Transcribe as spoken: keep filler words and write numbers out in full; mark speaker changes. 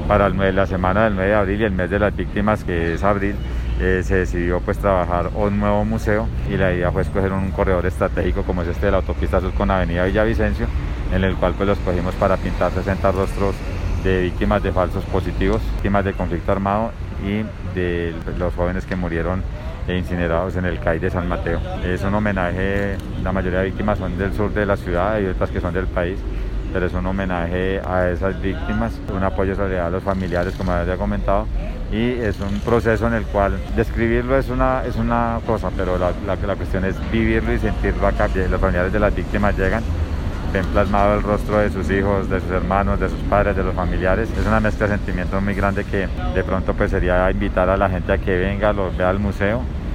Speaker 1: para el, la semana del nueve de abril y el mes de las víctimas, que es abril, eh, se decidió pues trabajar un nuevo museo, y la idea fue escoger un corredor estratégico como es este de la autopista sur con avenida Villavicencio, en el cual pues los cogimos para pintar sesenta rostros de víctimas de falsos positivos, víctimas de conflicto armado y de los jóvenes que murieron incinerados en el C A I de San Mateo. Es un homenaje, la mayoría de víctimas son del sur de la ciudad y otras que son del país, pero es un homenaje a esas víctimas, un apoyo solidario a los familiares, como ya he comentado, y es un proceso en el cual describirlo es una, es una cosa, pero la, la, la cuestión es vivirlo y sentirlo acá. Los familiares de las víctimas llegan, ven plasmado el rostro de sus hijos, de sus hermanos, de sus padres, de los familiares. Es una mezcla de sentimientos muy grande que de pronto pues sería invitar a la gente a que venga, lo vea al museo